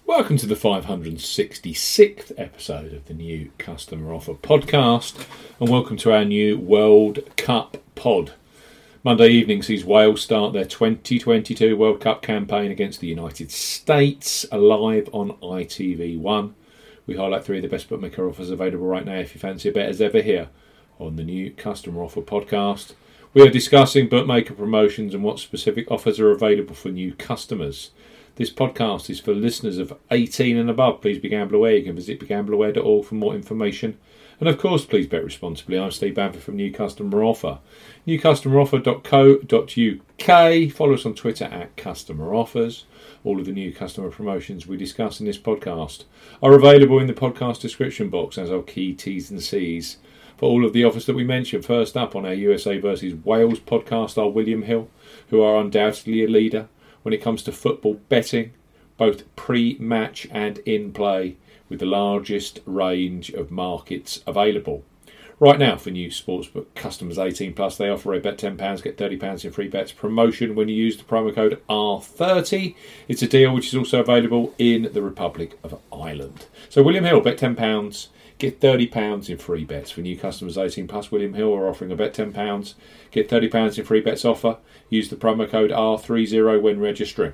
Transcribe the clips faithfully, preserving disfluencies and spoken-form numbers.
Welcome to the five hundred sixty-sixth episode of the New Customer Offer podcast, and welcome to our new World Cup pod. Monday evening sees Wales start their twenty twenty-two World Cup campaign against the United States, live on I T V one. We highlight three of the best bookmaker offers available right now if you fancy a bet as ever here on the New Customer Offer podcast. We are discussing bookmaker promotions and what specific offers are available for new customers. This podcast is for listeners of eighteen and above. Please be gamble aware. You can visit be gamble aware dot org for more information. And of course, please bet responsibly. I'm Steve Bamford from New Customer Offer. new customer offer dot co dot U K. Follow us on Twitter at Customer Offers. All of the new customer promotions we discuss in this podcast are available in the podcast description box as our key T's and C's. For all of the offers that we mentioned, first up on our U S A versus Wales podcast are William Hill, who are undoubtedly a leader when it comes to football betting, both pre-match and in-play, with the largest range of markets available. Right now, for new sportsbook customers eighteen plus, they offer a bet ten pounds, get thirty pounds in free bets promotion when you use the promo code R thirty. It's a deal which is also available in the Republic of Ireland. So William Hill, bet ten pounds, get thirty pounds in free bets. For new customers eighteen plus, William Hill are offering a bet ten pounds, get thirty pounds in free bets offer. Use the promo code R thirty when registering.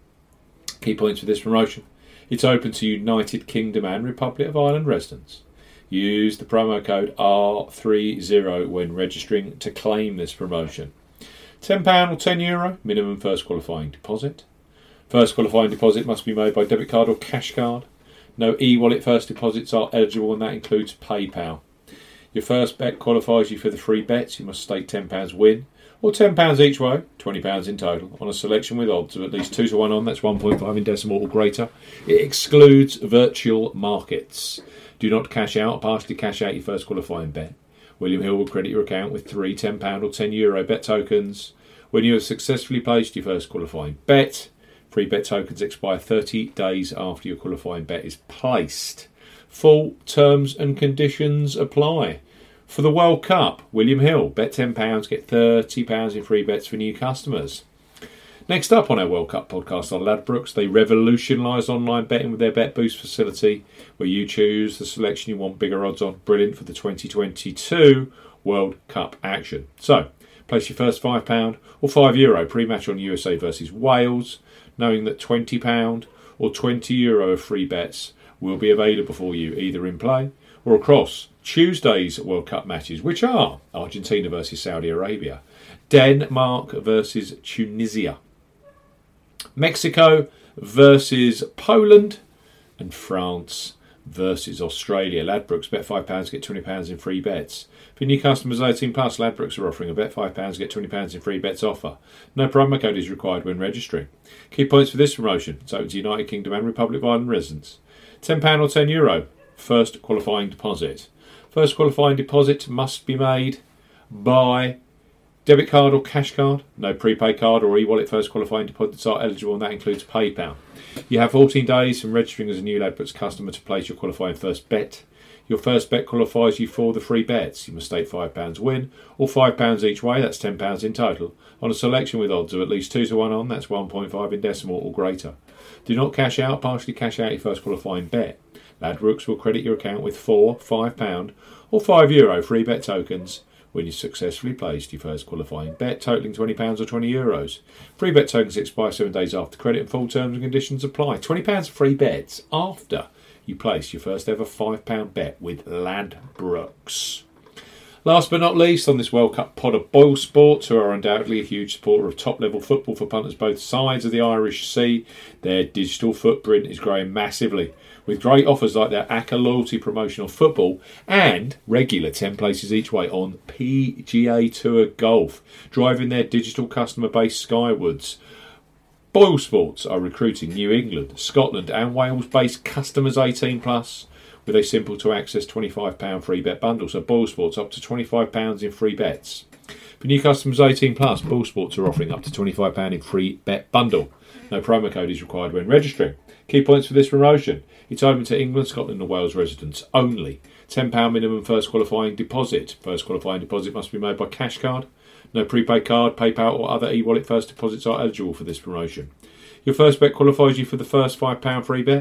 Key points for this promotion. It's open to United Kingdom and Republic of Ireland residents. Use the promo code R thirty when registering to claim this promotion. ten pounds or ten euro minimum first qualifying deposit. First qualifying deposit must be made by debit card or cash card. No e-wallet first deposits are eligible, and that includes PayPal. Your first bet qualifies you for the free bets. You must stake ten pounds win, or ten pounds each way, twenty pounds in total, on a selection with odds of at least two to one on, that's one point five in decimal or greater. It excludes virtual markets. Do not cash out or partially cash out your first qualifying bet. William Hill will credit your account with three ten pounds or ten euro bet tokens when you have successfully placed your first qualifying bet. Free bet tokens expire thirty days after your qualifying bet is placed. Full terms and conditions apply. For the World Cup, William Hill, bet ten pounds, get thirty pounds in free bets for new customers. Next up on our World Cup podcast are Ladbrokes. They revolutionise online betting with their Bet Boost facility, where you choose the selection you want bigger odds on. Brilliant for the twenty twenty-two World Cup action. So, place your first five pounds or five euro pre-match on U S A versus Wales, knowing that twenty pounds or twenty euro of free bets will be available for you either in play or across Tuesday's World Cup matches, which are Argentina versus Saudi Arabia, Denmark versus Tunisia, Mexico versus Poland, and France versus Australia. Ladbrokes, bet five pounds, get twenty pounds in free bets. For new customers eighteen plus, Ladbrokes are offering a bet five pounds, get twenty pounds in free bets offer. No promo code is required when registering. Key points for this promotion. It's open to United Kingdom and Republic of Ireland residents. ten pounds or ten euro first qualifying deposit. First qualifying deposit must be made by debit card or cash card. No prepaid card or e-wallet first qualifying deposits are eligible, and that includes PayPal. You have fourteen days from registering as a new Ladbrokes customer to place your qualifying first bet. Your first bet qualifies you for the free bets. You must stake five pounds win, or five pounds each way, that's ten pounds in total, on a selection with odds of at least two to one on, that's one point five in decimal or greater. Do not cash out, partially cash out your first qualifying bet. Ladbrokes will credit your account with four, five pounds or five euro free bet tokens when you successfully placed your first qualifying bet totaling twenty pounds or twenty euros. Free bet tokens expire seven days after credit, and full terms and conditions apply. twenty pounds free bets after you place your first ever five pound bet with Ladbrokes. Last but not least, on this World Cup pod of Boyle Sports, who are undoubtedly a huge supporter of top-level football for punters both sides of the Irish Sea, their digital footprint is growing massively, with great offers like their A C C A loyalty promotional football and regular ten places each way on P G A Tour Golf, driving their digital customer base skywards. Boyle Sports are recruiting New England, Scotland and Wales-based customers eighteen plus, with a simple to access twenty-five pounds free bet bundle. So Boyle Sports up to twenty-five pounds in free bets. For new customers eighteen plus, Boyle Sports are offering up to twenty-five pounds in free bet bundle. No promo code is required when registering. Key points for this promotion. It's open to England, Scotland and Wales residents only. ten pounds minimum first qualifying deposit. First qualifying deposit must be made by cash card. No prepaid card, PayPal or other e-wallet first deposits are eligible for this promotion. Your first bet qualifies you for the first five pounds free bet.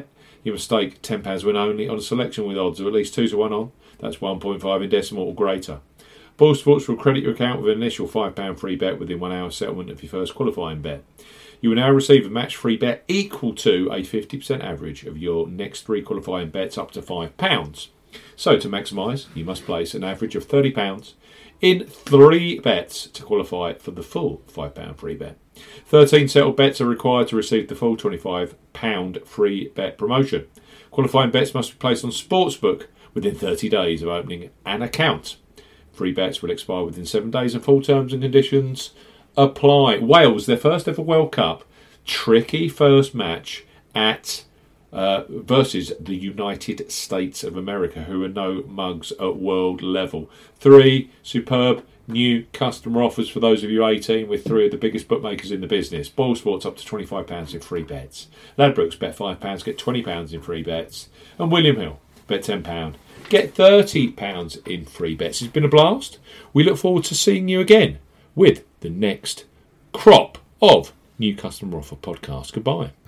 You must stake ten pounds win only on a selection with odds of at least two to one on. That's one point five in decimal or greater. Boyle Sports will credit your account with an initial five pounds free bet within one hour settlement of your first qualifying bet. You will now receive a match free bet equal to a fifty percent average of your next three qualifying bets up to five pounds. So to maximise, you must place an average of thirty pounds in three bets to qualify for the full five pounds free bet. thirteen settled bets are required to receive the full twenty-five pounds free bet promotion. Qualifying bets must be placed on Sportsbook within thirty days of opening an account. Free bets will expire within seven days and full terms and conditions apply. Wales, their first ever World Cup, tricky first match at uh, versus the United States of America, who are no mugs at world level. Three superb new customer offers for those of you eighteen with three of the biggest bookmakers in the business. Boyle Sports up to twenty-five pounds in free bets. Ladbrokes bet five pounds, get twenty pounds in free bets. And William Hill, bet ten pounds, get thirty pounds in free bets. It's been a blast. We look forward to seeing you again with the next crop of new customer offer podcasts. Goodbye.